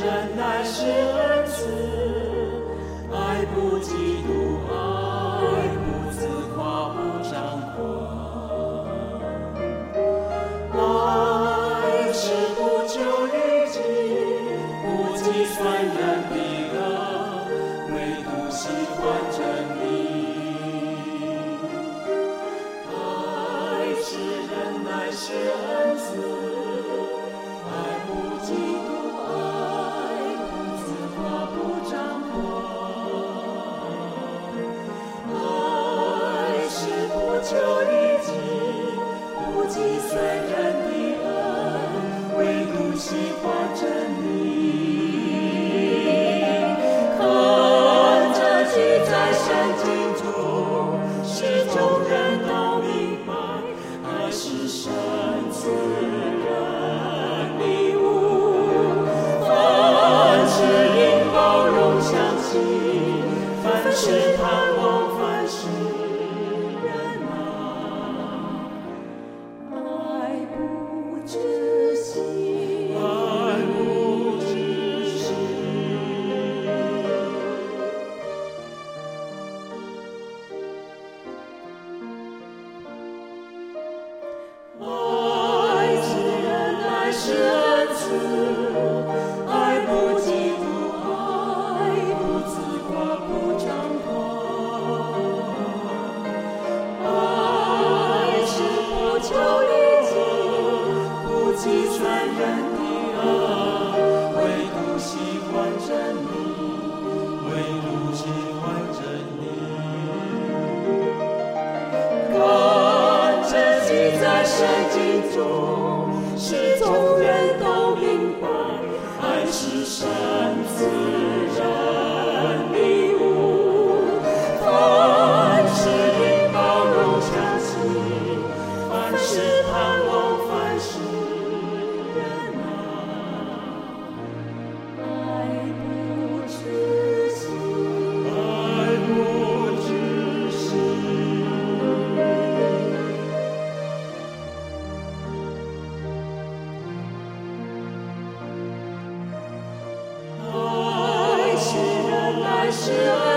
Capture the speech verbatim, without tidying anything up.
忍耐是恩慈，爱不嫉妒，爱不自夸，不张狂。爱是不求于己，不计算人的恶，唯独喜欢真理。爱是忍耐是恩慈，爱不嫉妒，爱不自夸，不张狂。爱是不求于己，不计算人的恶，唯独喜欢真理。看这记在圣经中，使众人都明白，爱是神赐人礼物。凡事应包容相信，凡事盼望，凡事忍耐。爱不止息，爱不止息。爱是忍耐是恩慈，爱不嫉妒，爱不自夸，不张狂。爱是不求于己，不计算人的恶，唯独喜欢真理，唯独喜欢真理。看这记在圣经中，使众人都明白，爱是神赐人礼物。凡事应包容相信，凡事盼望，凡事忍耐。爱不止息，爱不止息。爱是忍耐是恩